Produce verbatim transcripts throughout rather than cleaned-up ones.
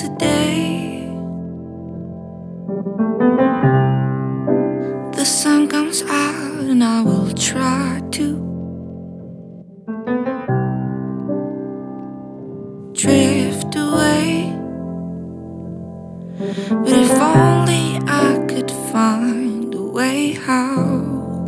Twice a day, the sun comes out and I will try to drift away. But if only I could find a way how.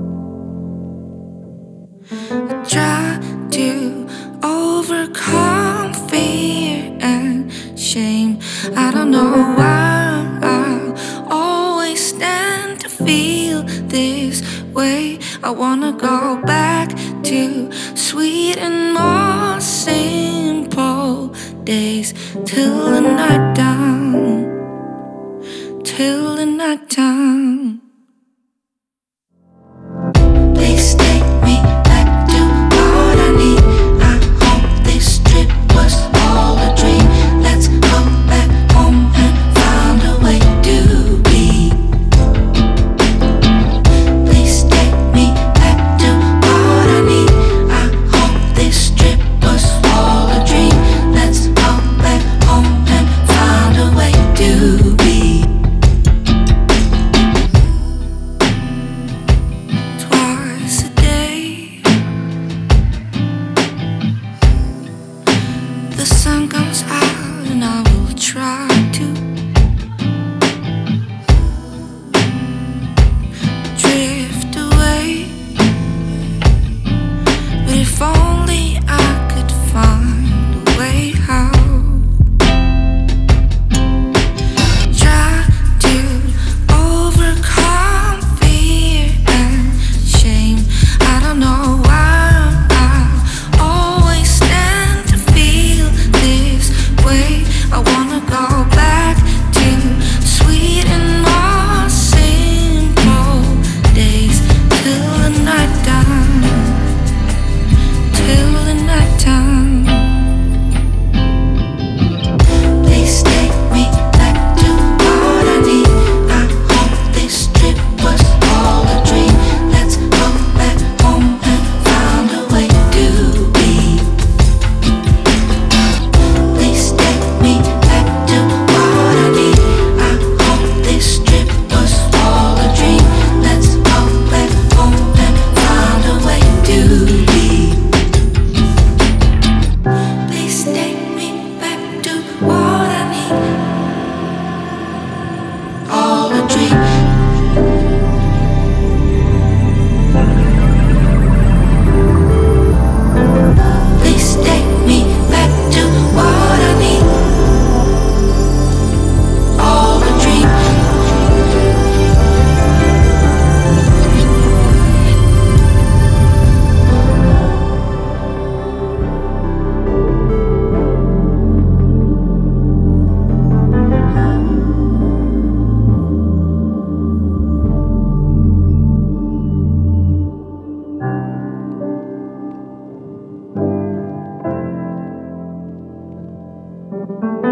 I try to overcome fear and shame. I don't know why I always stand to feel this way. I wanna go back to sweet and more simple days, till the night down, till the night down. Please take me back to what I need. I hope this trip was all a dream. Let's go back home and find a way to be. Please take me back to what I need. I hope this trip was all a dream. Let's go back home and find a way to be. Twice a day, the sun comes out and I will try to drift away. But if only I could find a way how. Try to overcome fear and shame. I don't know why I always stand to feel this way. I wanna go back to sweet and more simple days, till the night down, till the night down. Please take me back to what I need. I hope this trip was all a dream. Let's go back home and find a way to be. Please take me back to what I need. I hope this trip was all a dream. Let's go back home and find a way to be. Please take me back to what I need. All a dream. Please take me back to what I need. All a dream. Thank you.